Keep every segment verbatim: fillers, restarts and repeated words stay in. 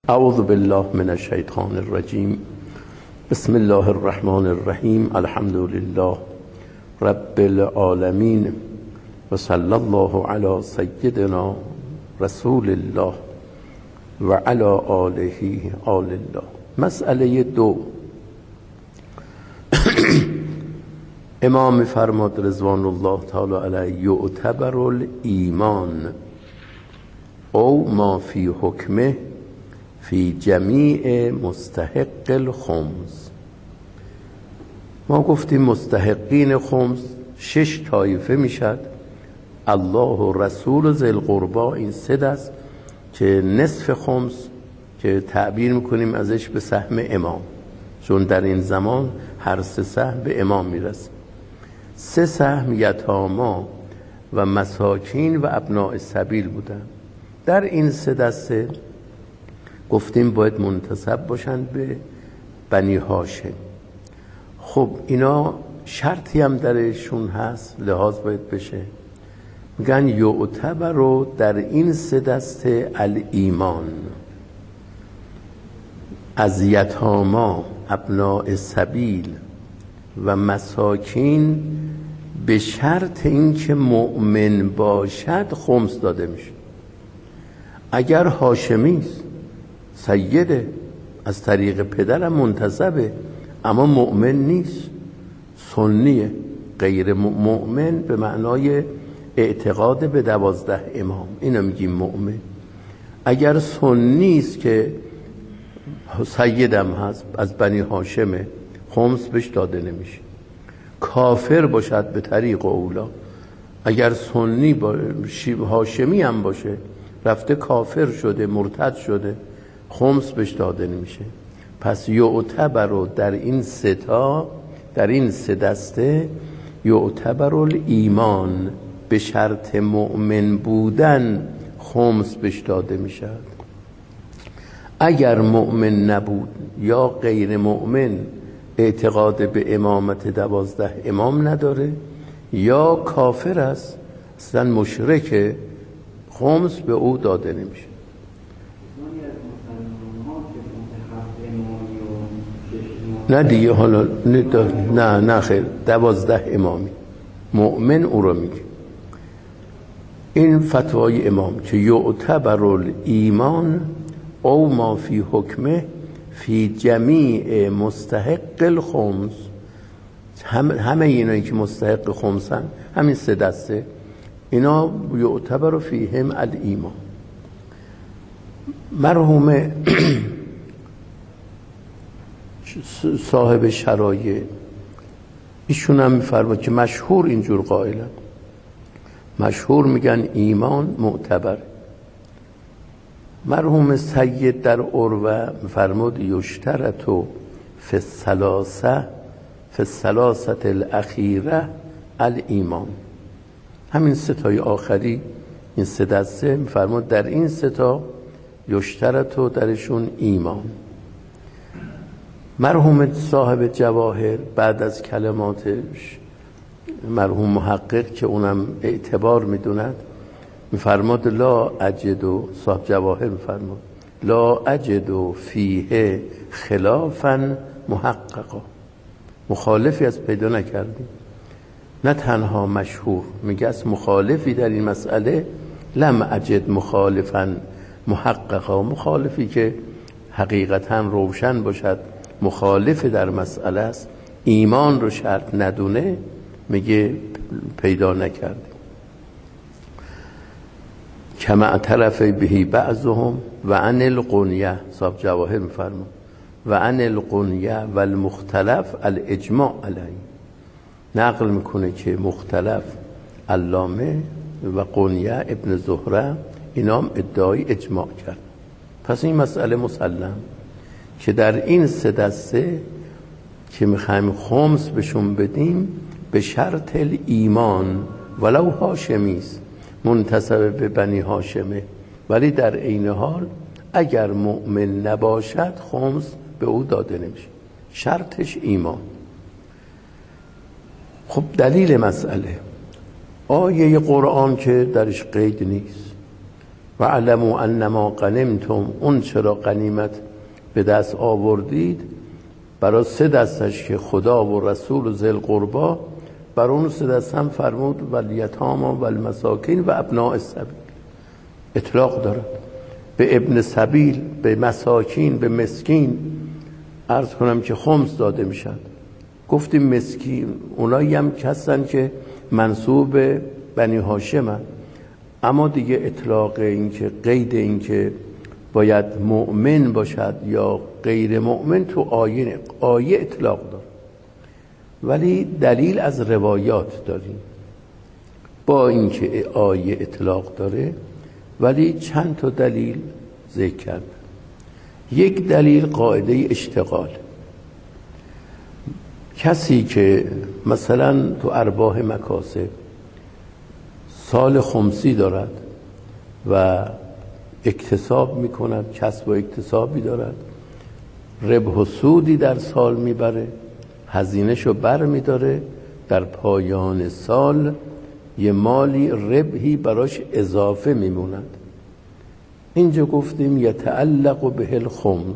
اعوذ بالله من الشیطان الرجیم. بسم الله الرحمن الرحیم. الحمد لله رب العالمین و صلی الله علی سیدنا رسول الله و علی آله آل الله. مسئله دو، امام فرماد رضوان الله تعالی علیه: یعتبر الایمان او ما فی حکمه فی جمیع مستحق الخمس. ما گفتیم مستحقین خمس شش طایفه میشد: الله و رسول و ذی القربا، این سه دست که نصف خمس که تعبیر میکنیم ازش به سهم امام، چون در این زمان هر سه سهم به امام میرسه. سه سهم یتاما و مساکین و ابناء سبیل بودن. در این سه دسته گفتیم باید منتسب باشند به بنی هاشم. خب اینا شرطی هم درشون هست، لحاظ باید بشه. میگن یعتبر رو در این سه دسته الایمان، از یتاما، ابناء سبیل و مساکین به شرط اینکه مؤمن باشد خمس داده میشه. اگر هاشمی است، سیده، از طریق پدرم منتسبه، اما مؤمن نیست، سنیه، غیر مؤمن به معنای اعتقاد به دوازده امام، اینو میگیم مؤمن. اگر سنی است که سیدم هست، از بنی هاشمه، خمس بهش داده نمیشه. کافر باشد به طریق اولا، اگر سنی با هاشمی هم باشه، رفته کافر شده، مرتد شده، خمس بهش داده نمیشه. پس یعتبر رو در این سه تا، در این سه دسته، یعتبر الایمان، به شرط مؤمن بودن خمس بهش داده میشه. اگر مؤمن نبود یا غیر مؤمن، اعتقاد به امامت دوازده امام نداره یا کافر است، اصلا مشرک، خمس به او داده نمیشه. نه دیگه، حالا نه نه خیر، دوازده امامی مؤمن او رو میگه. این فتوای امام که یعتبر الایمان او ما فی حکمه فی جمیع مستحق الخمس. هم همه اینایی که مستحق خمسن، همین سه دسته، اینا یعتبر فیهم الایمان. مرحوم صاحب شرایع ایشون هم میفرماد که مشهور اینجور قائلن، مشهور میگن ایمان معتبر. مرحوم سید در عروه میفرماد یشترط فی الثلاثه فی الثلاثه الاخیره الایمان. همین سه تای آخری، این سه دسته، میفرماد در این سه تا یشترط درشون ایمان. مرحوم صاحب جواهر بعد از کلماتش، مرحوم محقق که اونم اعتبار میدوند، میفرماد لا اجد، صاحب جواهر میفرماد لا اجد فیه خلافا محققا، مخالفی از پیدا نکردیم. نه تنها مشهور، میگه از مخالفی در این مسئله، لم اجد مخالفا محققا، مخالفی که حقیقتا روشن باشد، مخالف در مسئله است، ایمان رو شرط ندونه، میگه پیدا نکردیم. کما اعترف به بعضهم و عن القنیه، صاحب جواهر میفرما و عن القنیه و المختلف الاجماع علیه، نقل میکنه که مختلف علامه و قنیه ابن زهره اینا هم ادعای اجماع کرد. پس این مسئله مسلم که در این سه دسته که میخوایم خمس بهشون بدیم، به شرط ایمان، ولو هاشمی است، منتسب به بنی هاشمه، ولی در عین حال اگر مؤمن نباشد خمس به او داده نمیشه، شرطش ایمان. خب دلیل مسئله آیه قرآن که درش قید نیست و علموا انما غنمتم، اون چرا غنیمت به دست آوردید برای سه دستش که خدا و رسول و ذی القربی، بر اون سه دست هم فرمود والیتامی و المساکین و ابناء السبیل، اطلاق دارد. به ابن سبیل، به مساکین، به مسکین عرض کنم که خمس داده میشن. گفتیم مسکین اونایی هم هستن که منسوب به بنی هاشمن، اما دیگه اطلاق این که قید این که باید مؤمن باشد یا غیر مؤمن تو آیه آیه اطلاق داره، ولی دلیل از روایات داریم. با اینکه آیه اطلاق داره ولی چند تا دلیل ذکر کرد. یک دلیل قاعده اشتغال. کسی که مثلا تو ارباح مکاسب سال خمسی دارد و اکتساب میکند، کسب و اکتسابی دارد، ربح و سودی در سال میبره، هزینهشو بر میداره، در پایان سال یه مالی ربحی براش اضافه میموند. اینجا گفتیم یتعلق به الخمس،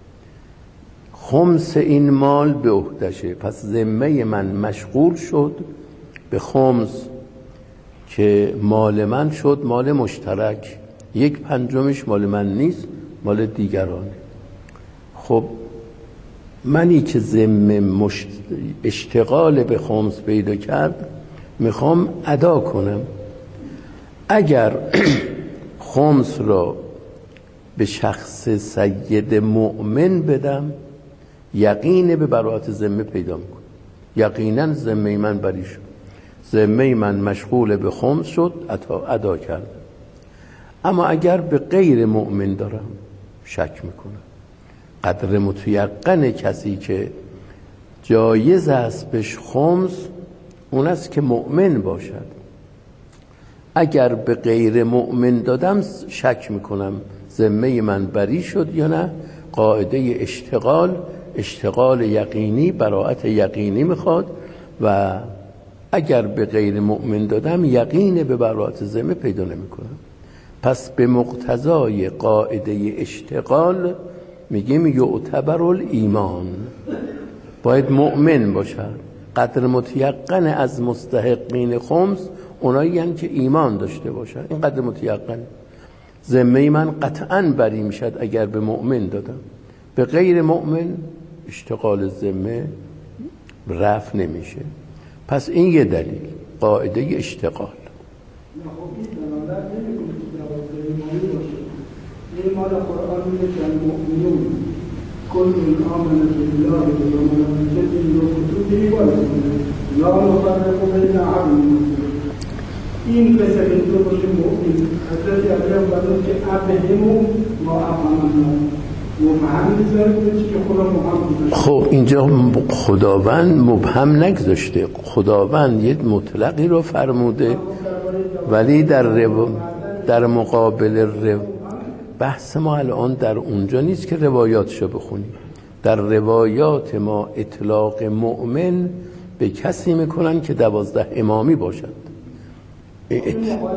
خمس این مال به عهدشه، پس ذمه من مشغول شد به خمس که مال من شد مال مشترک، یک پنجمش مال من نیست، مال دیگرانه. خب منی که ذمه مشت... اشتغال به خمس پیدا کرد میخوام ادا کنم. اگر خمس را به شخص سید مؤمن بدم یقین به براءت ذمه پیدا میکنم، یقینا ذمه من بری شد، ذمه من مشغول به خمس شد، ادا کردم. اما اگر به غیر مؤمن دارم شک میکنم. قدر متیقن کسی که جایز است بهش خمس اون است که مؤمن باشد. اگر به غیر مؤمن دادم شک میکنم ذمه من بری شد یا نه. قاعده اشتغال، اشتغال یقینی، براءت یقینی میخواد و اگر به غیر مؤمن دادم یقین به براءت ذمه پیدا نمیکنم. پس به مقتضای قاعده اشتغال میگیم یعتبر الایمان، باید مؤمن باشد. قدر متیقن از مستحقین خمس اونایی هستند که ایمان داشته باشن، این قدر متیقن. ذمه من قطعاً بری میشد اگر به مؤمن دادم، به غیر مؤمن اشتغال ذمه رفع نمیشه. پس این یه دلیل، قاعده اشتغال. این مال قرآن میگه که المؤمنون کل آمن بالله و ملائکته و کتبه و رسوله لا نفرق بین احد من رسله. این قصه اینطور باشه مؤمن حضرت ابراهیم فرمود که ابهموا ما افهمنا مبهم میذاره که خدا مبهم. خب اینجا خداوند مبهم نگذاشته، خداوند یه مطلقی رو فرموده، ولی در رو... در مقابل رو... بحث ما الان در اونجا نیست که روایاتشو بخونیم. در روایات ما اطلاق مؤمن به کسی میکنن که دوازده امامی باشد. ات...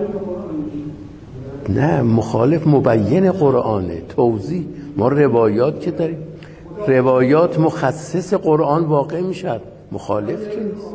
نه مخالف مبین قرآنه، توضیح. ما روایات که داریم، روایات مخصص قرآن واقع میشد، مخالف که نیست.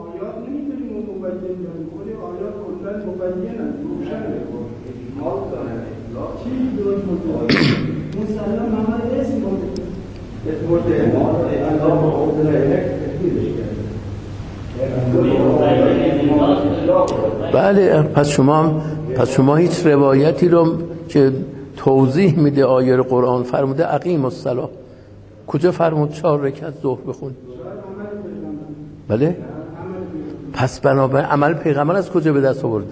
بله، پس شما پس شما هیچ روایتی رو که توضیح میده آیه قرآن فرموده اقیم الصلاة، کجا فرمود چهار رکعت ظهر بخون؟ بله، پس بنابراین عمل پیغمبر از کجا به دست آورد؟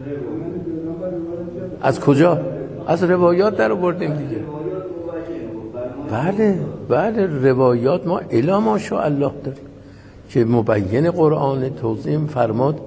از کجا؟ از روایات در آوردیم دیگه. بله بله، روایات ما الی ماشاءالله داریم که مبین قرآن توضیح فرماد.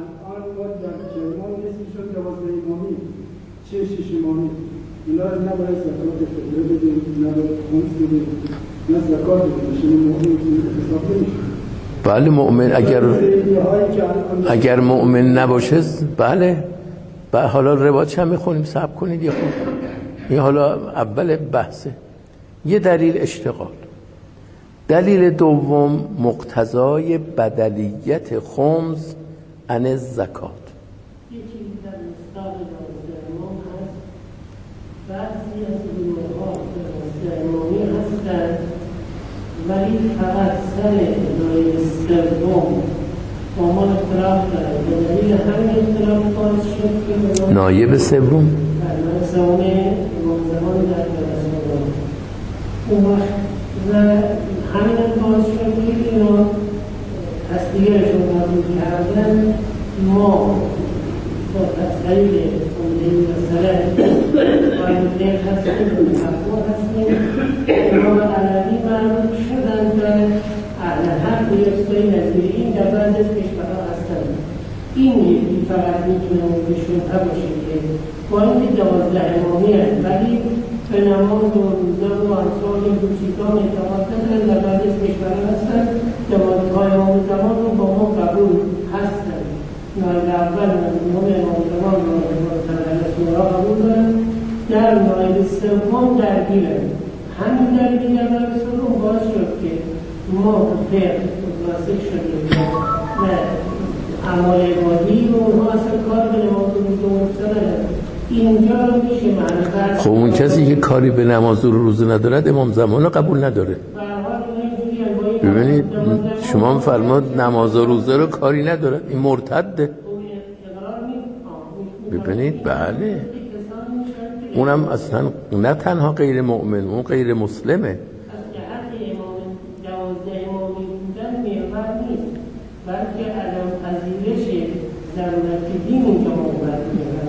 بله مؤمن اگر اگر مؤمن نباشه بله. بله حالا روایت هم میخونیم، صبر کنید یه خود. این حالا اول بحثه. یه دلیل اشتغال. دلیل دوم مقتضای بدلیت خمس عن زکات. یه چیزی در مصداق دوازده امام هست، بعضی از گروه‌ها دوازده امامی هستند ولی فقط سر ادعای سوم با ما اختلاف دارد. به دلیل همین اختلاف باعث شد که نایب سوم نایب سوم امام زمان در رسول اون وقت و همین باعث شد که اینا تصدیقشون نازل کردن. ما با تصدیق اون مسئله باید هستیم مفهوم هستیم. امام علوی معروف شدن به اهل حق و یکسایی نظیر این در بعض از کشورها هستند. این یکی فقط میتونه موضوعشون باشه که با اینکه دوازده امامی هست ولی به نماز و روزه و انصار و چیزان اعتقاد ندارن. در بعض از کشورها هستند جماعت‌های امام زمان رو با ما قبول هستند. نایب اول نایب امام زمان و نایب رسول الله قبول دارن، در نایب سوم درگیرن. همین دلیل در نایب سوم باعث شد که ما فقه واسه شدیم و اعمال عبادی و اونها اصلا کار به نماز و روزه و روزه ندارن. اینجا رو میشه معنی. خب اون کسی که کاری به نماز و روزه ندارد امام زمان رو قبول نداره. ببینید شما فرمود نماز و روزه رو کاری نداره، این مرتده. ببینید بله، اونم اصلا نه تنها غیر مؤمن، اون غیر مسلمه. از جهت امام دوازده امامی بودن محور نیست، بلکه عدم پذیرش ضرورت دین اینجا محور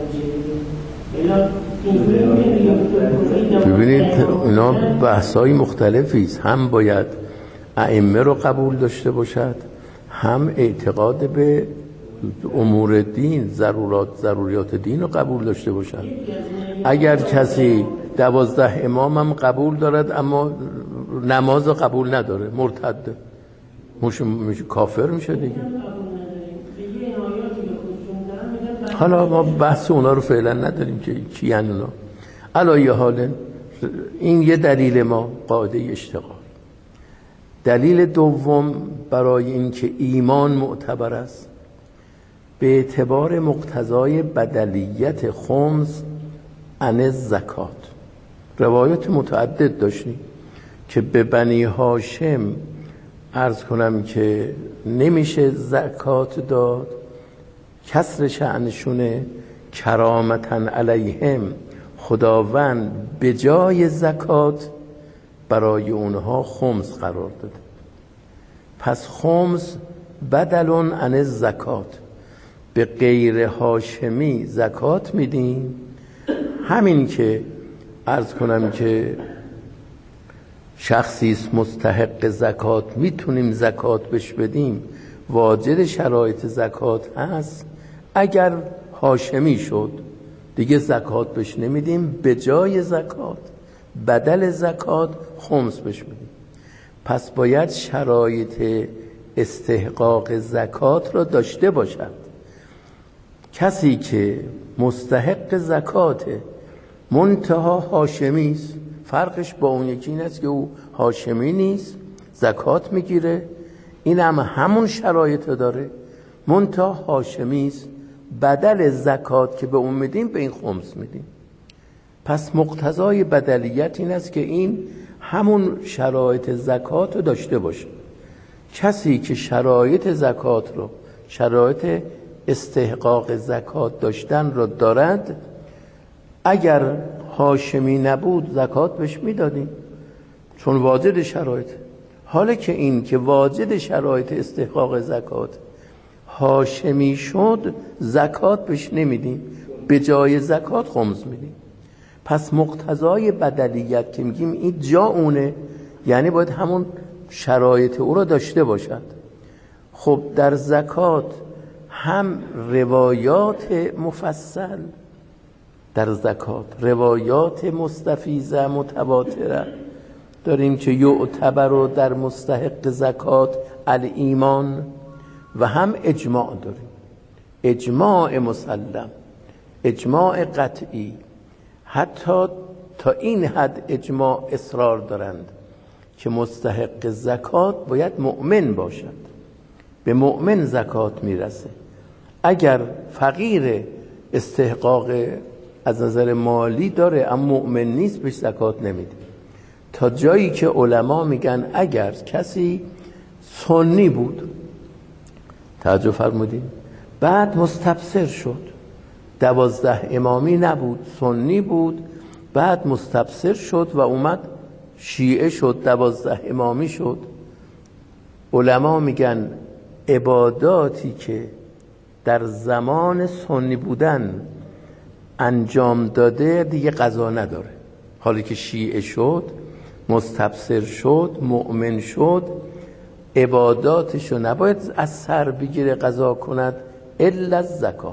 میشه. ببینید اینا بحث‌های مختلفی است. هم باید ائمه رو قبول داشته باشد، هم اعتقاد به امور دین، ضرورات ضروریات دین رو قبول داشته باشد. اگر کسی دوازده امام هم قبول دارد اما نماز رو قبول نداره، مرتده، مش کافر میشه دیگه. حالا ما بحث اونا رو فعلا نداریم که کی ان اونا. علایه حال این یه دلیل ما قاعده اشتغال. دلیل دوم برای اینکه ایمان معتبر است به اعتبار مقتضای بدلیت خمس عن زکات. روایت متعدد داشتیم که به بنی هاشم عرض کنم که نمیشه زکات داد، کسر شأنشونه، کرامتن علیهم، خداوند به جای زکات برای اونها خمس قرار داده. پس خمس بدلون عن زکات، به غیر هاشمی زکات میدیم. همین که عرض کنم که شخصی است مستحق زکات، میتونیم زکات بهش بدیم، واجد شرایط زکات هست. اگر هاشمی شد دیگه زکات بهش نمیدیم، به جای زکات بدل زکات خمس بهش میدیم. پس باید شرایط استحقاق زکات را داشته باشد. کسی که مستحق زکاته منتها هاشمی است، فرقش با اون یکی این است که او هاشمی نیست، زکات میگیره، این هم همون شرایط داره، منتها هاشمی است، بدل زکات که به اون میدیم به این خمس میدیم. پس مقتضای بدلیت این است که این همون شرایط زکات رو داشته باشه. کسی که شرایط زکات رو، شرایط استحقاق زکات داشتن رو دارد، اگر هاشمی نبود زکات بهش میدادیم چون واجد شرایط. حالا که این که واجد شرایط استحقاق زکات هاشمی شد، زکات بهش نمیدیم، به جای زکات خمس میدیم. پس مقتضای بدلیت که میگیم این جا اونه، یعنی باید همون شرایط او رو داشته باشد. خب در زکات هم روایات مفصل، در زکات روایات مستفیضه متواتره داریم که یعتبر و در مستحق زکات الایمان، و هم اجماع داریم، اجماع مسلم، اجماع قطعی. حتی تا این حد اجماع اصرار دارند که مستحق زکات باید مؤمن باشد، به مؤمن زکات میرسه. اگر فقیر استحقاق از نظر مالی داره اما مؤمن نیست بهش زکات نمیده، تا جایی که علما میگن اگر کسی سنی بود، توجه فرمودین، بعد مستبصر شد، دوازده امامی نبود، سنی بود، بعد مستبصر شد و اومد شیعه شد، دوازده امامی شد، علما میگن عباداتی که در زمان سنی بودن انجام داده دیگه قضا نداره. حالی که شیعه شد، مستبصر شد، مؤمن شد، عباداتشو نباید از سر بگیره قضا کند الا زکات.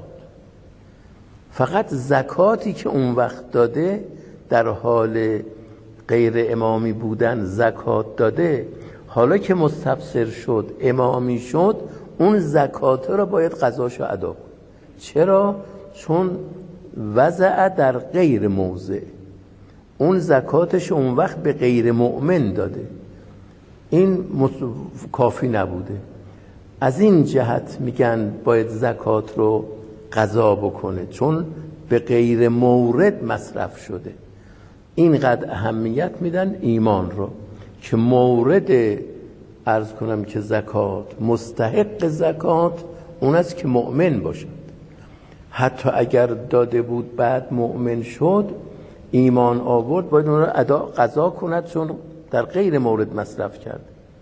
فقط زکاتی که اون وقت داده در حال غیر امامی بودن زکات داده، حالا که مستبصر شد امامی شد اون زکات رو باید قضاشو ادا کنه. چرا؟ چون وضع در غیر موضع، اون زکاتش اون وقت به غیر مؤمن داده، این کافی نبوده. از این جهت میگن باید زکات رو قضا بکنه، چون به غیر مورد مصرف شده. اینقدر اهمیت میدن ایمان رو که مورد عرض کنم که زکات، مستحق زکات اون است که مؤمن باشد. حتی اگر داده بود بعد مؤمن شد، ایمان آورد، باید اون رو ادا قضا کند چون در غیر مورد مصرف کرد.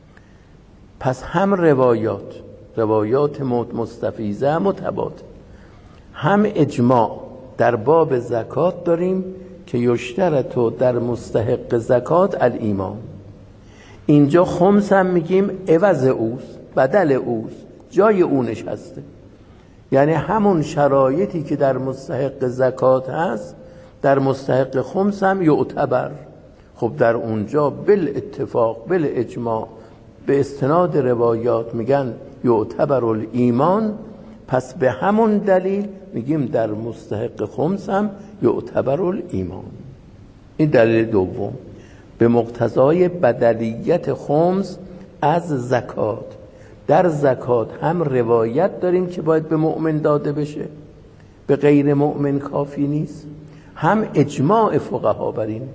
پس هم روایات روایات مستفیضه متبات، هم اجماع در باب زکات داریم که یشترطو در مستحق زکات الایمان. اینجا خمس هم میگیم عوض اوست، بدل اوست، جای او نشسته، یعنی همون شرایطی که در مستحق زکات هست در مستحق خمس هم یعتبر. خب در اونجا بالاتفاق بالاجماع به استناد روایات میگن یعتبر الایمان، پس به همون دلیل میگیم در مستحق خمس هم یعتبر الایمان. این دلیل دوم، به مقتضای بدلیت خمس از زکات. در زکات هم روایت داریم که باید به مؤمن داده بشه، به غیر مؤمن کافی نیست، هم اجماع فقها بر این.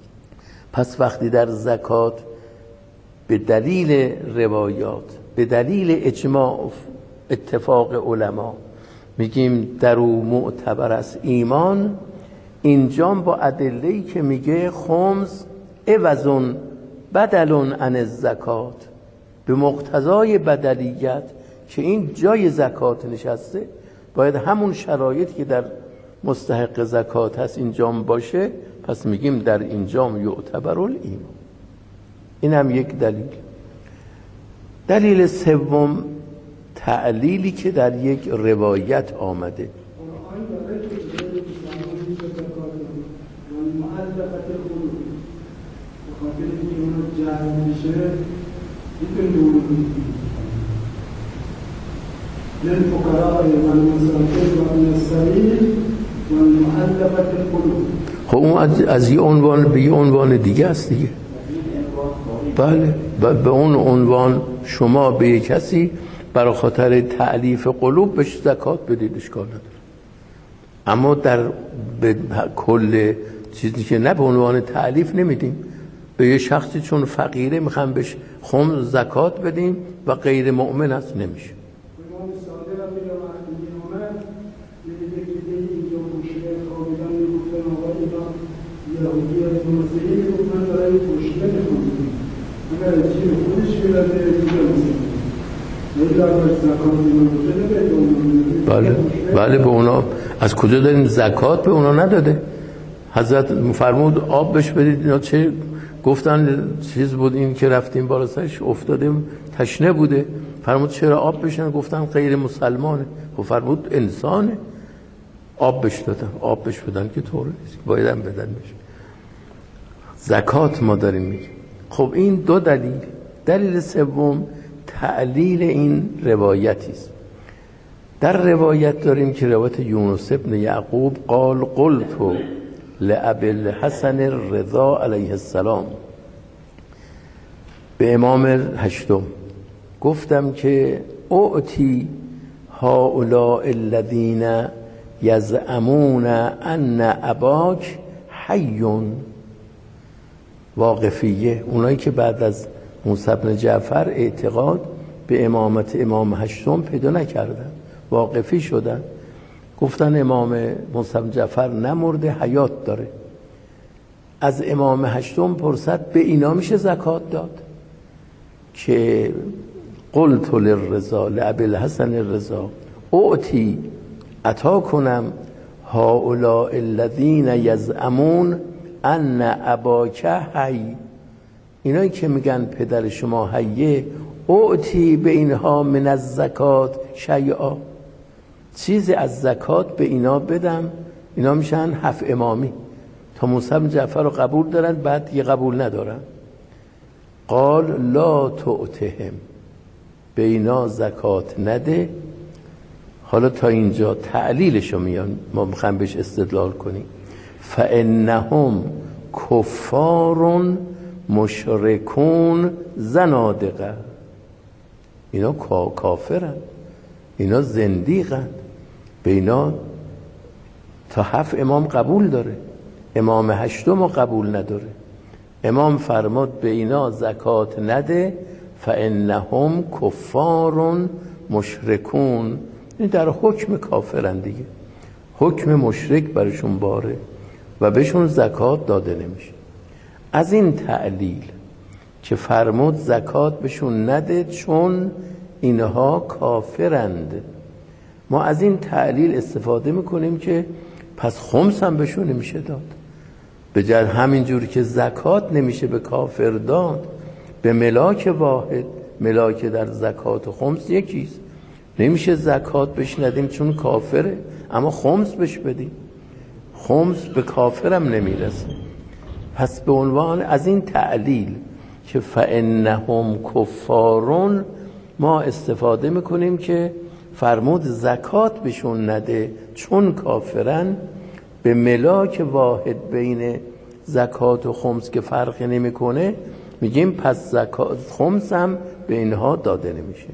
پس وقتی در زکات به دلیل روایات، به دلیل اجماع اتفاق علما میگیم در او معتبر است ایمان، اینجا با ادله‌ای که میگه خمس عوض بدل عن الزکات، به مقتضای بدلیت که این جای زکات نشسته باید همون شرایطی که در مستحق زکات هست اینجام باشه، پس میگیم در اینجام یعتبر الایمان. این هم یک دلیل. دلیل سوم، تعلیلی که در یک روایت آمده. خب اون از, از یه عنوان به یه عنوان دیگه است دیگه. بله، به اون عنوان شما به یک کسی برای خاطر تعلیف قلوب بهش زکات بدید، اشکال نداره. اما در کل چیزی که نه به عنوان تعلیف نمیدیم، به یه شخصی چون فقیره میخوام بهش خمس زکات بدیم و غیر مؤمن است نمیشه. بله بله، به اونا از کجا داریم؟ زکات به اونا نداده. حضرت فرمود آب بهش بدید، اینا چه گفتن؟ چیز بود این که رفتیم بالا سرش افتادیم تشنه بوده. فرمود چرا آب بشن؟ گفتن غیر مسلمانه. خب فرمود انسانه، آب بهش دادن. آب بهش بدن که طور نیست، باید هم بدن بشه. زکات ما داریم میگیم. خب این دو دلیل. دلیل سوم تعلیل این روایتی است. در روایت داریم که روایت یونس ابن یعقوب قال قلت لابی الحسن الرضا علیه السلام، به امام هشتم گفتم که اعطی هؤلاء الذین یزعمون ان اباک حی، واقفیه، اونایی که بعد از موسی بن جعفر اعتقاد به امامت امام هشتم پیدا نکردن، واقفی شدن، گفتن امام موسی بن جعفر نمرده، حیات داره. از امام هشتم پرسد به اینا میشه زکات داد؟ که قلت للرضا لابی الحسن الرضا اعطی، عطا کنم هؤلاء الذین یزعمون ان اباک حی، اینایی که میگن پدر شما حیه، اعطی به اینها من الزکات شیئا، چیزی از زکات به اینا بدم، اینا میشن هفت امامی، تا موسی بن جعفر رو قبول دارن، بعد یه قبول ندارن. قال لا تعتهم، به اینا زکات نده. حالا تا اینجا تعلیلشو میان، ما میخوایم بهش استدلال کنیم. فانهم کفار مشرکون زنادقه، اینا کافرن، اینا زندیقن، به اینا تا هفت امام قبول داره، امام هشتم قبول نداره. امام فرمود به اینا زکات نده، فانهم کفار مشرکون، این در حکم کافرن دیگه، حکم مشرک برشون باره و بهشون زکات داده نمیشه. از این تعلیل که فرمود زکات بهشون نده چون اینها کافرند، ما از این تعلیل استفاده میکنیم که پس خمس هم بهشون نمیشه داد. به جای همینجور که زکات نمیشه به کافر داد، به ملاک واحد، ملاک در زکات و خمس یکیست، نمیشه زکات بهش ندیم چون کافره، اما خمس بهش بدیم، خمس به کافرم نمیرسه. پس به عنوان از این تعلیل که فانهم کفارون ما استفاده میکنیم که فرمود زکات بهشون نده چون کافرن، به ملاک واحد بین زکات و خمس که فرقی نمیکنه، میگیم پس زکات خمس هم به اینها داده نمیشه.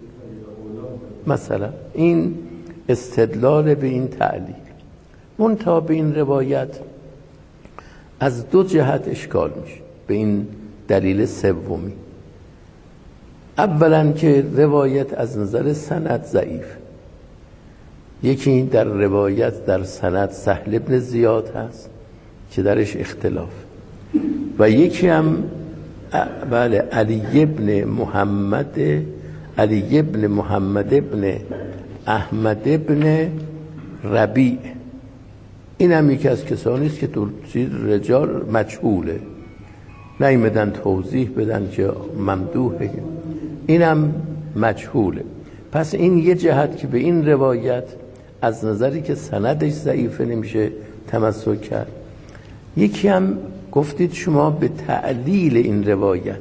مثلا این استدلال به این تعلیل. منتها به این روایت از دو جهت اشکال میشه، به این دلیل سومی. اولا که روایت از نظر سند ضعیف، یکی در روایت در سند سهل ابن زیاد هست که درش اختلاف، و یکی هم بله علی ابن محمد علی ابن محمد ابن احمد ابن ربیع، این هم یکی از کسانی است که توی رجال مجهوله، نیامدن توضیح بدن که ممدوحه، این هم مجهوله. پس این یه جهت که به این روایت از نظری که سندش ضعیفه نمیشه تمسک کرد. یکی هم گفتید شما به تعلیل این روایت،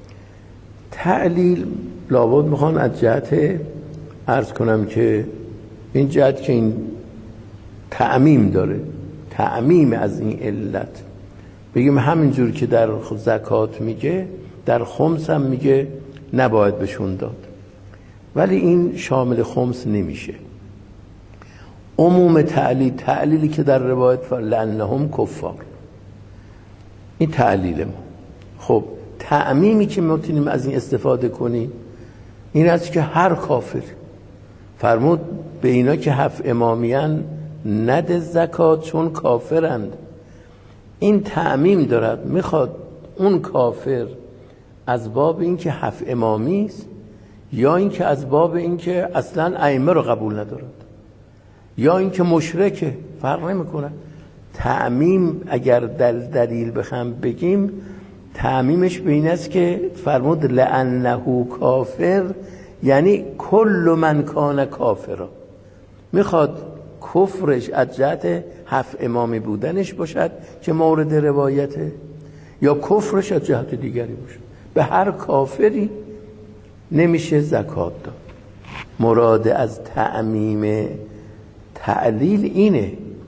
تعلیل لابد میخوان از جهت عرض کنم که این جهت که این تعمیم داره، تعمیم از این علت، بگیم همینجور که در زکات میگه در خمس هم میگه نباید بهشون داد، ولی این شامل خمس نمیشه. عموم تعلیل، تعلیلی که در روایت لأنهم کفار، این تعلیل ما. خب تعمیمی که میتونیم از این استفاده کنیم این است که هر کافر، فرمود به اینا که هفت امامیان نده زکات چون کافرند. این تعمیم دارد، میخواد اون کافر از باب این که هفت امامی است، یا این که از باب این که اصلا ائمه رو قبول ندارد، یا این که مشرکه، فرق نمیکنه. تعمیم اگر در دلیل بخوام بگیم، تعمیمش به این است که فرمود لأنه کافر، یعنی کل من کان کافرا، میخواد کفرش از جهت هفت امامی بودنش باشد که مورد روایته، یا کفرش از جهت دیگری باشد. به هر کافری نمیشه زکات داد. مراد از تعمیم تعلیل اینه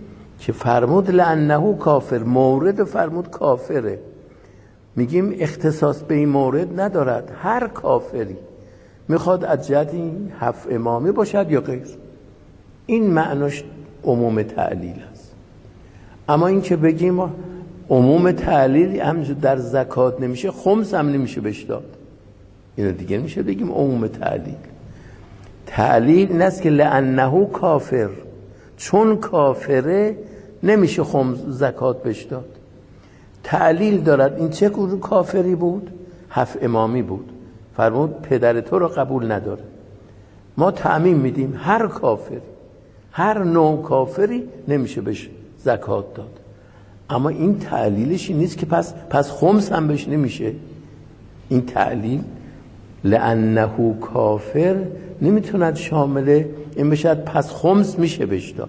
که فرمود لانه کافر، مورد فرمود کافره. میگیم اختصاص به این مورد ندارد، هر کافری میخواد از جهت این هفت امامی باشد یا غیر، این معناش عموم تعلیل است. اما این که بگیم عموم تعلیل همینجور در زکات نمیشه، خمس هم نمیشه بهش داد، اینو دیگه میشه بگیم عموم تعلیل. تعلیل این است که لانه کافر، چون کافره نمیشه خمس زکات بهش داد. تعلیل دارد این چه گروه کافری بود؟ هفت امامی بود. فرمود پدر تو رو قبول نداره. ما تعمیم میدیم هر کافری، هر نوع کافری نمیشه بهش زکات داد. اما این تعلیلش این نیست که پس پس خمس هم بهش نمیشه. این تعلیل لانه کافر نمیتوند شامل این بشد پس خمس میشه بهش داد.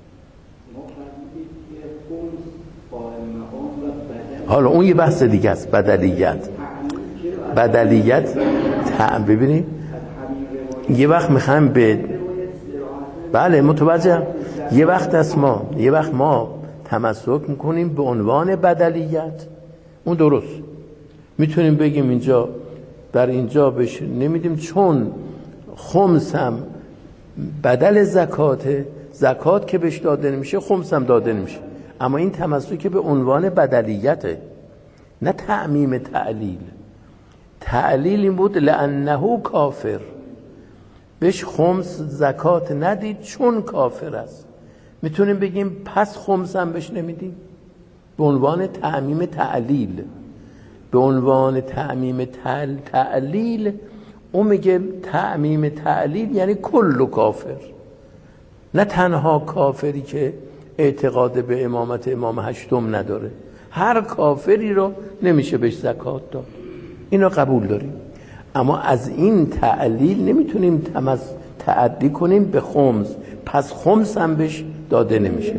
حالا اون یه بحث دیگه است، بدلیت. بدلیت ببینید یه وقت میخوایم به بله متوجه، یه وقت از ما یه وقت ما تمسک میکنیم به عنوان بدلیت، اون درست میتونیم بگیم اینجا در اینجا بهش نمیدیم چون خمس هم بدل زکاته، زکات که بهش داده نمیشه خمس هم داده نمیشه. اما این تمسک به عنوان بدلیته، نه تعمیم تعلیل. تعلیل این بود لانه کافر، بهش خمس زکات ندید چون کافر است. میتونیم بگیم پس خمس هم بهش نمیدیم، به عنوان تعمیم تعلیل. به عنوان تعمیم تعل... تعلیل اون میگه تعمیم تعلیل یعنی کل کافر، نه تنها کافری که اعتقاد به امامت امام هشتم نداره، هر کافری رو نمیشه بهش زکات داد. اینو قبول داریم. اما از این تعلیل نمیتونیم تمس تعدی کنیم به خمس، پس خمس هم بهش داده نمیشه.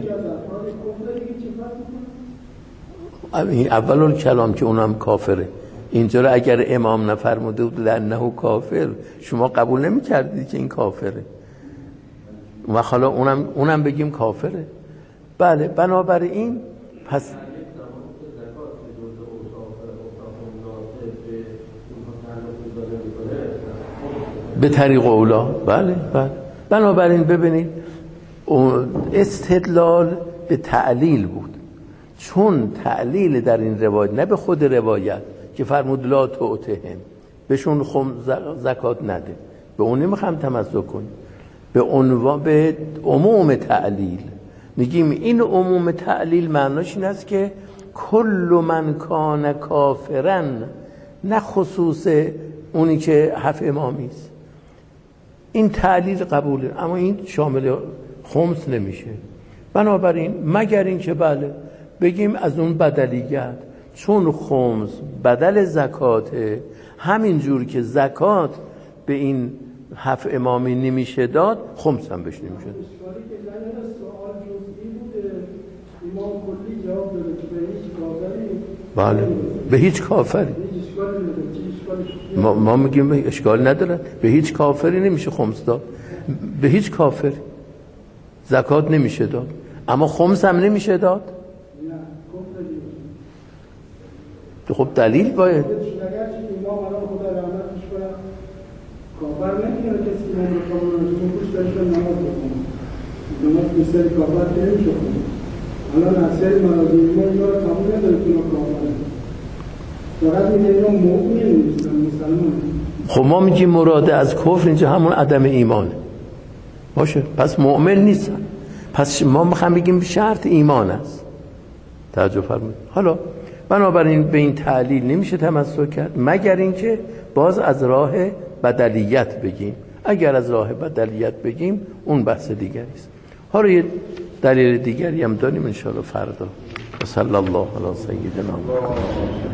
اول کلام که اونم کافره. اینجا رو اگر امام نفرموده بود لانه کافر، شما قبول نمیکردید که این کافره و حالا اونم اونم بگیم کافره. بله بنابراین پس به طریق اولا. بله بله بنابراین ببینید استدلال به تعلیل بود، چون تعلیل در این روایت نه به خود روایت که فرمود لا تعتهم بهشون خم زکات نده، به اون نمیخوام تمسک کنیم، به عنوان به عموم تعلیل میگیم این عموم تعلیل معناش این است که کل من کان کافرن، نه خصوص اونی که هفت امامی است. این تعلیل قبوله، اما این شامل خمس نمیشه. بنابراین مگر این که بله بگیم از اون بدلیت، چون خمس بدل زکاته، همین جور که زکات به این هفت امامی نمیشه داد خمس هم بهش نمیشه. امام کلی جواب داده که به هیچ کافری بله به هیچ کافری ما, ما میگیم اشکال نداره، به هیچ کافری نمیشه خمس داد، به هیچ کافری زکات نمیشه داد، اما خمس هم نمیشه داد. خب دلیل باید. اگر چی امام الان خدا رحمتش کنه کافر نمیکنه کسی که امام رو قبول نکنه خوش داشته نماز بخونه، نماز بسیاری کافر نمیشه خونه. الان اکثر مناظر ایمان اینا رو قبول نداره که اینا کافر، فقط میگه اینا مؤمن نیستن، مسلمان. خب ما میگیم مراد از کفر اینجا همون عدم ایمانه باشه، پس مؤمن نیستن، پس ما میخوام بگیم شرط ایمان است. توجه فرمایید. حالا بنابراین به این تعلیل نمیشه تمسک کرد مگر اینکه باز از راه بدلیت بگیم. اگر از راه بدلیت بگیم اون بحث دیگری است. حالا یه دلیل دیگری هم داریم ان شاء الله فردا. صلی الله علی سیدنا محمد.